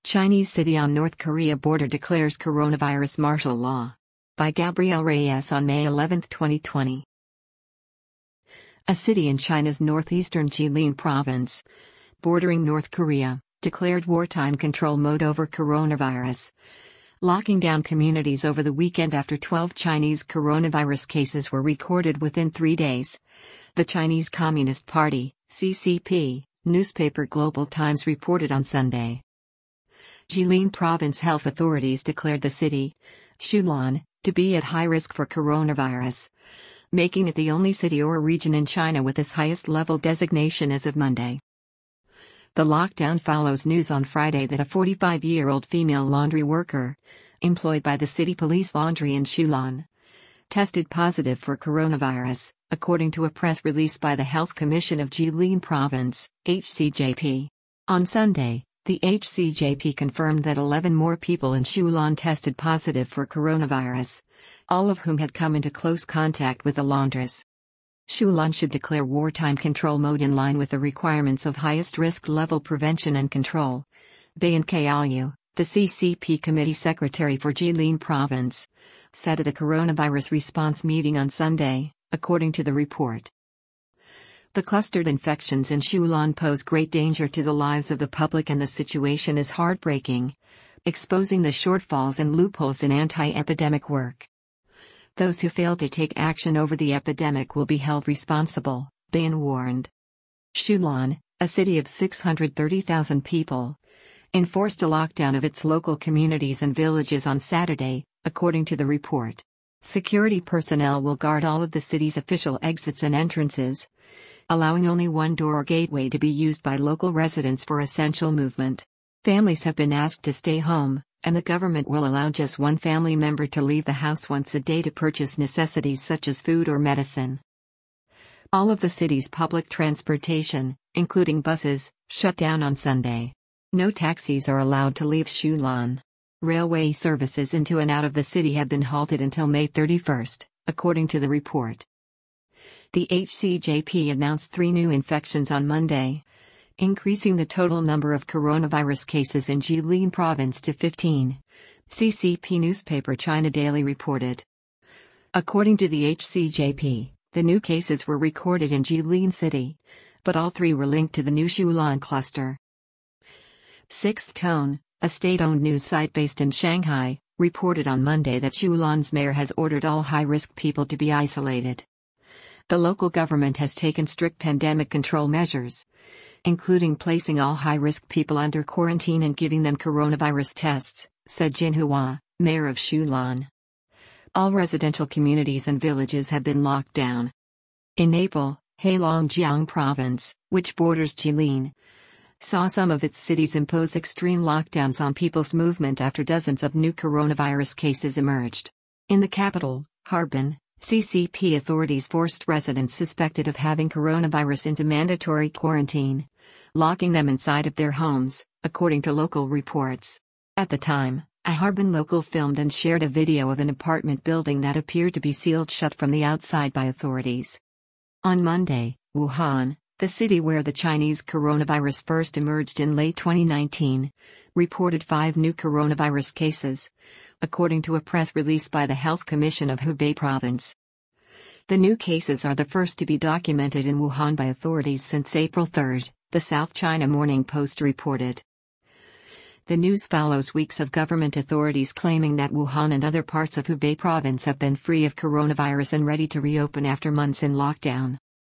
Chinese city on North Korea border declares coronavirus martial law. By Gabriel Reyes on May 11, 2020. A city in China's northeastern Jilin province, bordering North Korea, declared wartime control mode over coronavirus, locking down communities over the weekend after 12 Chinese coronavirus cases were recorded within 3 days. The Chinese Communist Party, CCP, newspaper Global Times reported on Sunday. Jilin Province health authorities declared the city, Shulan, to be at high risk for coronavirus, making it the only city or region in China with this highest level designation as of Monday. The lockdown follows news on Friday that a 45-year-old female laundry worker, employed by the city police laundry in Shulan, tested positive for coronavirus, according to a press release by the Health Commission of Jilin Province, HCJP. On Sunday, the HCJP confirmed that 11 more people in Shulan tested positive for coronavirus, all of whom had come into close contact with the laundress. Shulan should declare wartime control mode in line with the requirements of highest risk level prevention and control. Bayan Kayalu, the CCP committee secretary for Jilin Province, said at a coronavirus response meeting on Sunday, according to the report. The clustered infections in Shulan pose great danger to the lives of the public and the situation is heartbreaking, exposing the shortfalls and loopholes in anti-epidemic work. Those who fail to take action over the epidemic will be held responsible, Bayan warned. Shulan, a city of 630,000 people, enforced a lockdown of its local communities and villages on Saturday, according to the report. Security personnel will guard all of the city's official exits and entrances, allowing only one door or gateway to be used by local residents for essential movement. Families have been asked to stay home, and the government will allow just one family member to leave the house once a day to purchase necessities such as food or medicine. All of the city's public transportation, including buses, shut down on Sunday. No taxis are allowed to leave Shulan. Railway services into and out of the city have been halted until May 31, according to the report. The HCJP announced 3 new infections on Monday, increasing the total number of coronavirus cases in Jilin Province to 15, CCP newspaper China Daily reported. According to the HCJP, the new cases were recorded in Jilin City, but all 3 were linked to the new Shulan cluster. Sixth Tone, a state-owned news site based in Shanghai, reported on Monday that Shulan's mayor has ordered all high-risk people to be isolated. The local government has taken strict pandemic control measures, including placing all high-risk people under quarantine and giving them coronavirus tests, said Jin Hua, mayor of Shulan. All residential communities and villages have been locked down. In April, Heilongjiang Province, which borders Jilin, saw some of its cities impose extreme lockdowns on people's movement after dozens of new coronavirus cases emerged. In the capital, Harbin, CCP authorities forced residents suspected of having coronavirus into mandatory quarantine, locking them inside of their homes, according to local reports. At the time, a Harbin local filmed and shared a video of an apartment building that appeared to be sealed shut from the outside by authorities. On Monday, Wuhan, the city where the Chinese coronavirus first emerged in late 2019, reported 5 new coronavirus cases, according to a press release by the Health Commission of Hubei Province. The new cases are the first to be documented in Wuhan by authorities since April 3, the South China Morning Post reported. The news follows weeks of government authorities claiming that Wuhan and other parts of Hubei Province have been free of coronavirus and ready to reopen after months in lockdown.